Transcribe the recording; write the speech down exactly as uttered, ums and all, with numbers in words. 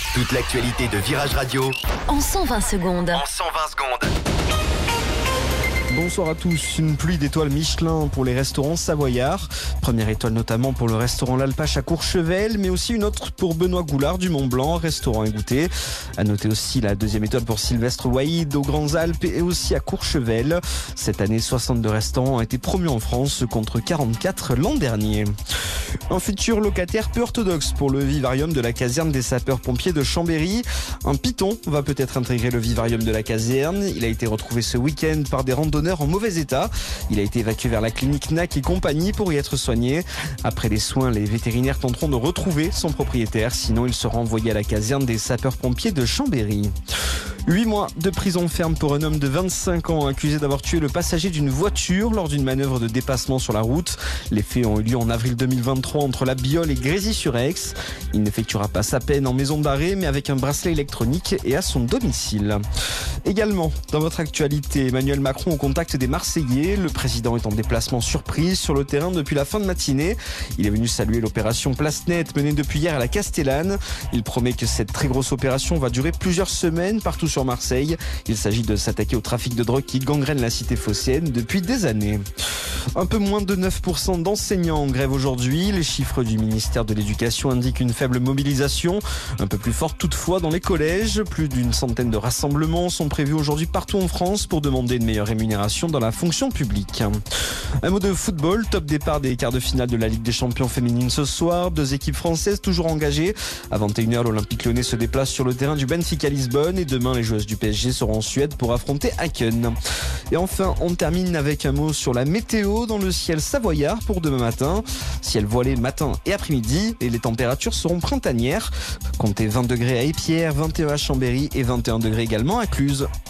Toute l'actualité de Virage Radio en cent vingt secondes. En cent vingt secondes. Bonsoir à tous. Une pluie d'étoiles Michelin pour les restaurants savoyards. Première étoile notamment pour le restaurant L'Alpache à Courchevel, mais aussi une autre pour Benoît Goulard du Mont Blanc, restaurant et goûter. À noter aussi la deuxième étoile pour Sylvestre Waïd aux Grandes Alpes et aussi à Courchevel. Cette année, soixante-deux restaurants ont été promus en France contre quarante-quatre l'an dernier. Un futur locataire peu orthodoxe pour le vivarium de la caserne des sapeurs-pompiers de Chambéry. Un python va peut-être intégrer le vivarium de la caserne. Il a été retrouvé ce week-end par des randonneurs en mauvais état. Il a été évacué vers la clinique N A C et compagnie pour y être soigné. Après les soins, les vétérinaires tenteront de retrouver son propriétaire. Sinon, il sera envoyé à la caserne des sapeurs-pompiers de Chambéry. Huit mois de prison ferme pour un homme de vingt-cinq ans accusé d'avoir tué le passager d'une voiture lors d'une manœuvre de dépassement sur la route. Les faits ont eu lieu en avril deux mille vingt-trois entre La Biole et Grésy-sur-Aix. Il n'effectuera pas sa peine en maison d'arrêt mais avec un bracelet électronique et à son domicile. Également, dans votre actualité, Emmanuel Macron au contact des Marseillais. Le président est en déplacement surprise sur le terrain depuis la fin de matinée. Il est venu saluer l'opération Place Nette menée depuis hier à la Castellane. Il promet que cette très grosse opération va durer plusieurs semaines partout sur Marseille. Il s'agit de s'attaquer au trafic de drogue qui gangrène la cité phocéenne depuis des années. Un peu moins de neuf pour cent d'enseignants en grève aujourd'hui. Les chiffres du ministère de l'Éducation indiquent une faible mobilisation, un peu plus forte toutefois dans les collèges. Plus d'une centaine de rassemblements sont prévus aujourd'hui partout en France pour demander une meilleure rémunération dans la fonction publique. Un mot de football, top départ des quarts de finale de la Ligue des Champions féminines ce soir. Deux équipes françaises toujours engagées. À vingt et une heures, l'Olympique Lyonnais se déplace sur le terrain du Benfica Lisbonne et demain, les joueuses du P S G seront en Suède pour affronter Aken. Et enfin, on termine avec un mot sur la météo dans le ciel savoyard pour demain matin. Ciel voilé matin et après-midi et les températures seront printanières. Comptez vingt degrés à Épierre, vingt et un à Chambéry et vingt et un degrés également à Cluse.